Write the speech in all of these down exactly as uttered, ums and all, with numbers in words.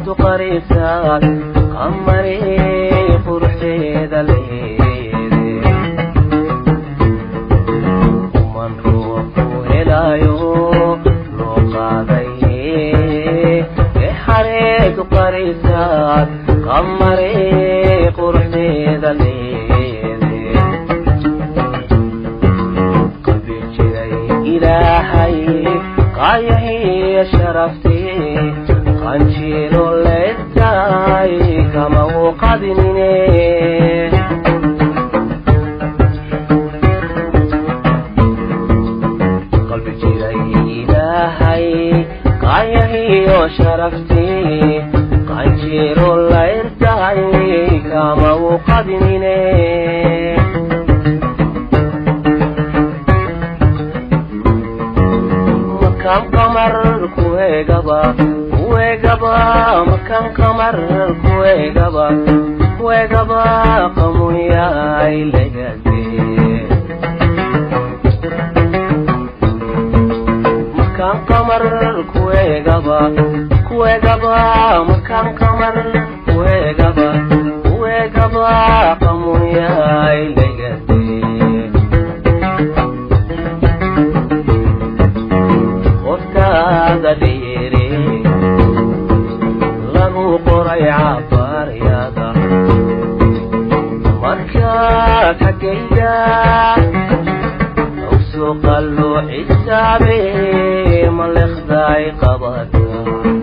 قريسات قمري قرحي دليل ومن روحو هلايو لو قاضي حريق قريسات قمري قرحي دليل قلبي جري إلهي قايهي شرفتي قنشيلو للتاي كما وقدني قلبي جري إلهي قايهي وشرفتي قنشيلو للتاي كما وقدني مكان قمر كوي قبا كوي قبا مكان قمر كوي قبا كوي قبا قمو يا إلهي مكان قمر كوي قبا كوي قبا مكان قمر كوي قبا كوي قبا قمو يا إلهي هذا ديري لغو قري عبار يادا مركات حكيدا وسوق اللو حسابي ملخ ذاي قبضا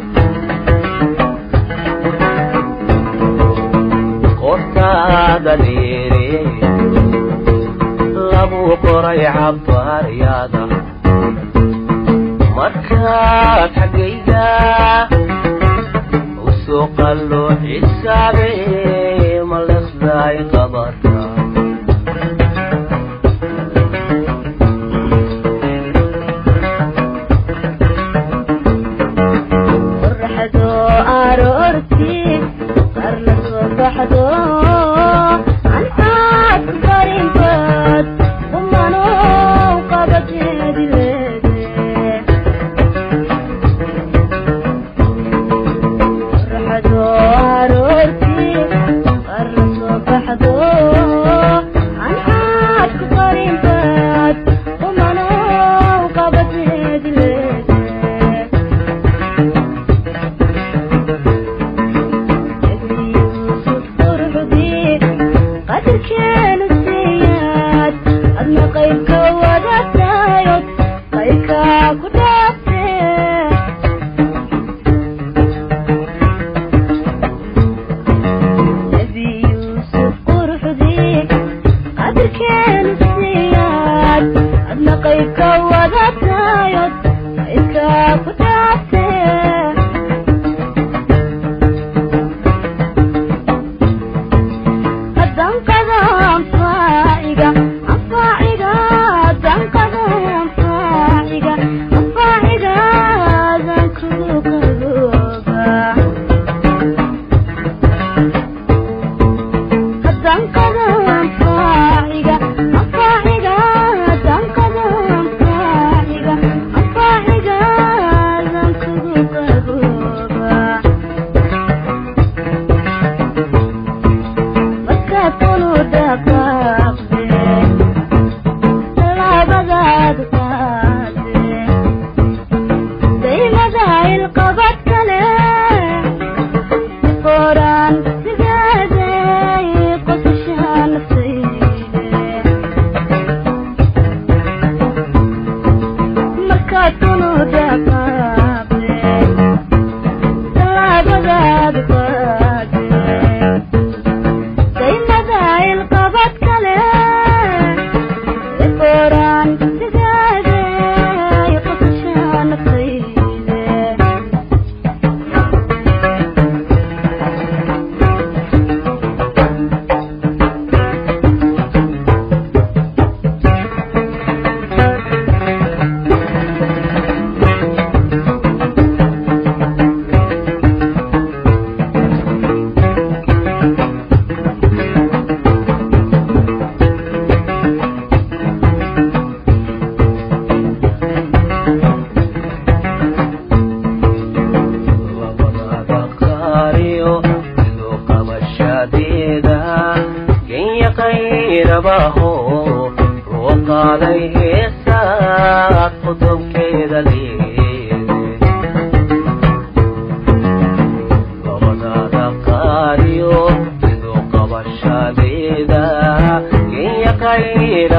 قرت هذا ديري لغو قري عبار يادا مركات حقيقة وسوق اللو حسابي ملخ ذاي قبرتا فرحدو أرورتي قرلسو بحدو عنحات قريبات ومانو قبضي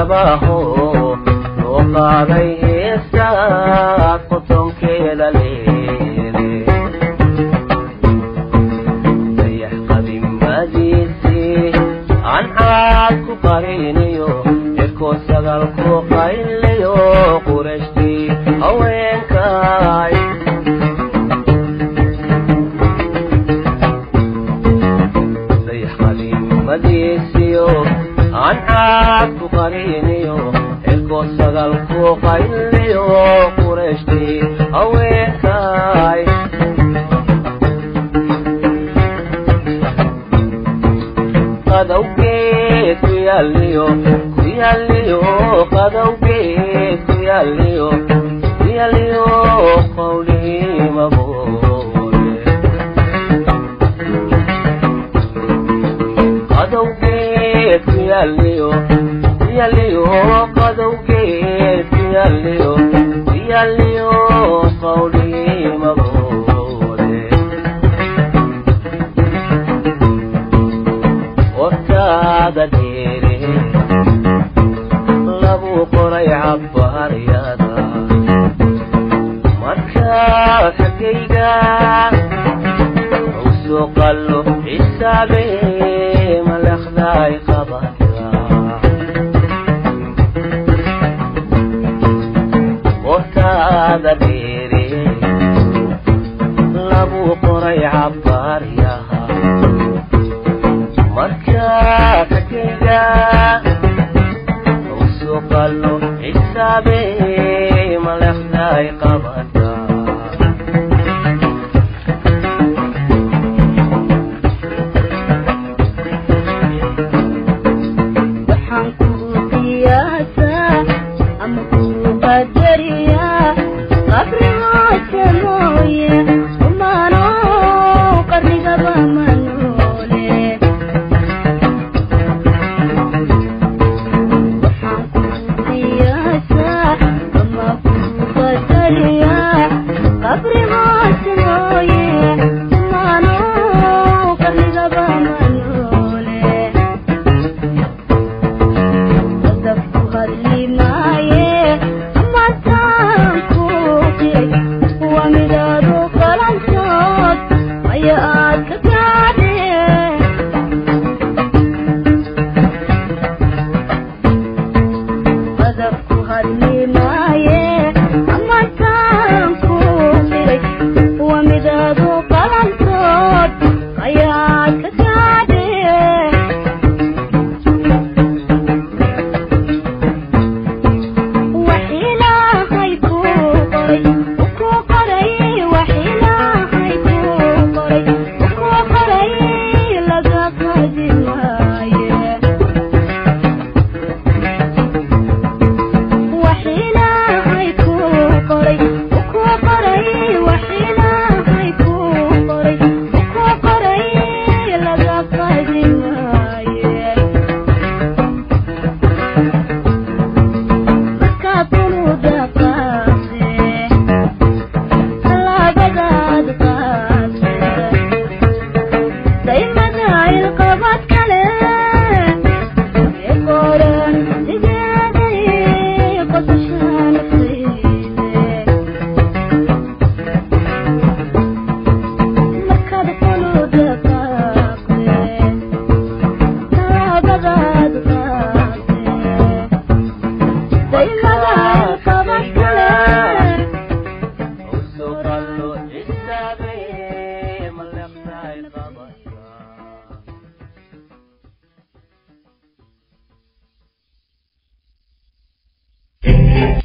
dhabaho loo qaaday heestaad qotonkeeda leede dayax qadimadiisii aan caad ku qarinayo cirkoo sagal ku qayliyo qurashtii haweenkaay dayax qadimadiisiyo aan caad ku qarinayo cirkoo sagal ku qayliyo qurashtii haweenkaay qadowgeed ku yaaliyo ku yaaliyo qadowgeed ku yaaliyo ku yaaliyo qowlimaboole qadowgeed ku yaaliyo ku yaaliyo qadowgeed ku yaaliyo ku yaaliyo qowlimaboole warkaada dheere lagu qoray cabbaryada markaad xaggayga u soo qallo xisaabee malaqdaay qabata warkaada dheere lagu qoray cabbaryada markaad xaggayga u soo qallo xisaabee malaqdaay qabata waxaan kuu qiyaasaa ama kuu qadariyaa qabrigaasa mooye umaano qarnigaba ma noole waxaan kuu qiyaasaa ama kuu qadariyaa qabriga